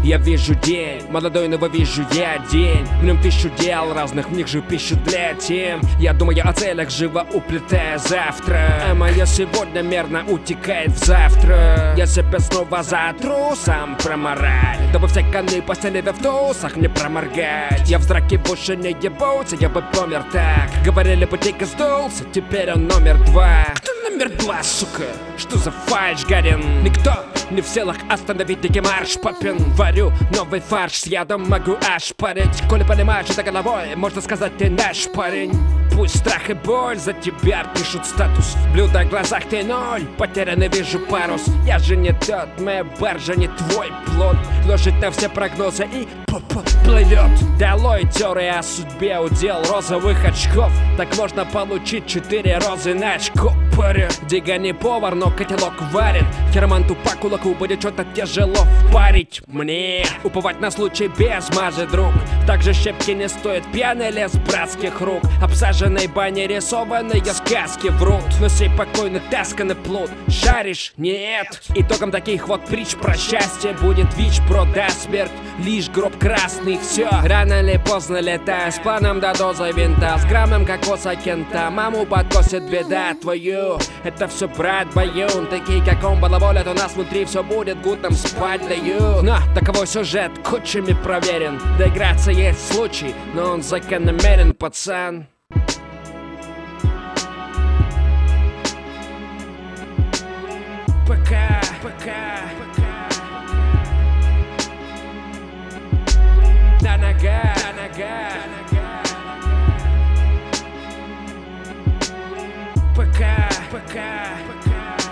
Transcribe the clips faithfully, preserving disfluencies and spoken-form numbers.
Я вижу день, молодой, но вижу я день. В нем тысячу дел разных, в них же пищу для тем. Я думаю о целях, живо уплетая завтра, а мое сегодня мерно утекает в завтра. Я себя снова затру, сам проморать, дабы все коны постели в тусах не проморгать. Я в драке больше не ебутся, я бы помер так. Говорили, путейка сдулся, теперь он номер два. Кто номер два, сука? Что за фальш, Гарин? Никто не в силах остановить дикий марш. Попин, варю новый фарш, с ядом могу аж парить. Коли понимаешь это головой, можно сказать, ты наш парень. Пусть страх и боль за тебя пишут статус. Блюдо в глазах ты ноль, потерянный вижу парус. Я же не тот, моя баржа не твой плод. Ложит на все прогнозы и п-п плывет. Долой теория о судьбе, удел розовых очков. Так можно получить четыре розы на очко. Дига не повар, но котелок варит. Херман тупа кулаку будет что-то тяжело впарить. Мне уповать на случай без мажи, друг. Также щепки не стоит, пьяный лес братских рук. Обсаженной бане рисованные сказки врут, но сей покойный тасканный плод. Шаришь? Нет. Итогом таких вот притч про счастье будет ВИЧ, про до смерть. Лишь гроб красный, все. Рано или поздно летая с планом до дозы винта, с граммом кокоса кента. Маму подкосит беда твою. Это все брат Баюн. Такие как он балаболят, у нас внутри все будет, гуд нам спать дают. Но таковой сюжет кучами проверен. Доиграться есть случай, но он закономерен, пацан. Пока, пока, пока. На нога, на нога. Пока, пока, пока.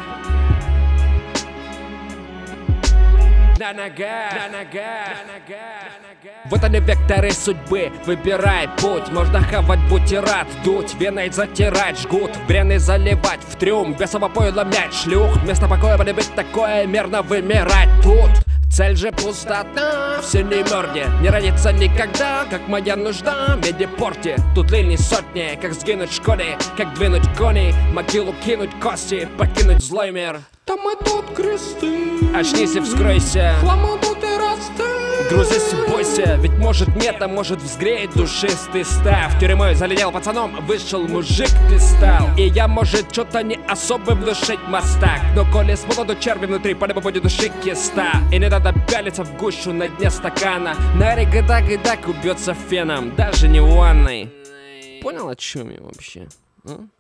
На нога, на нога. Вот они векторы судьбы, выбирай путь. Можно хавать бутерат, дуть, веной затирать жгут, вены заливать в трюм, весово пойло мять шлюх. Вместо покоя полюбить такое, мерно вымирать тут. Цель же пустота, все не мёрне, не родится никогда, как моя нужда в медипорте. Тут линий сотни, как сгинуть в школе, как двинуть кони, могилу кинуть кости, покинуть злой мир. Там и тут кресты, очнись и вскройся, хлама тут и расты. Грузись и бойся, ведь может нет, а может взгреет душистый став. Тюрьмой залетел пацаном, вышел мужик ты стал. И я, может, что-то не особо внушить мастак, но коли с молоду черви внутри, по-любому будет души киста. И не надо пялиться в гущу на дне стакана. На регадак и так убьется феном, даже не в ванной. Понял, о чем я вообще? А?